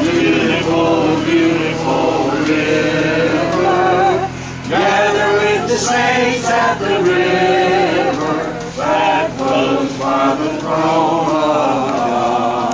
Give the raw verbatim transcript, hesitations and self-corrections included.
Beautiful, beautiful river. Gather with the saints at the river.